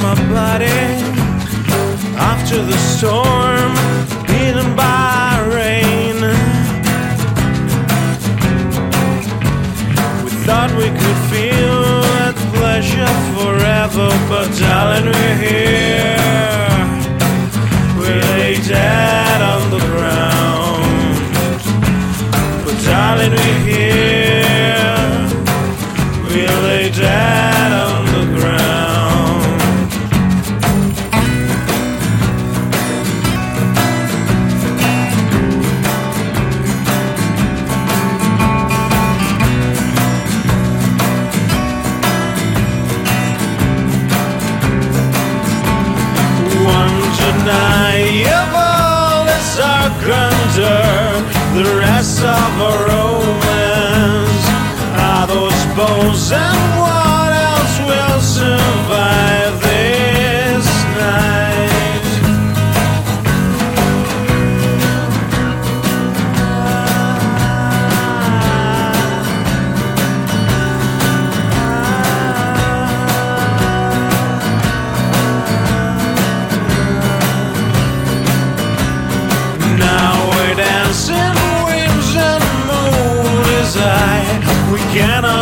my body after the storm, beaten by rain. We thought we could feel that pleasure forever, but darling, we're here. We lay dead on the ground, but darling, we're here. We lay dead on the ground. One undeniable is our grandeur, the rest of our romance are those bones, and what else will survive this night? Now we're dancing, winds and moon is high. We cannot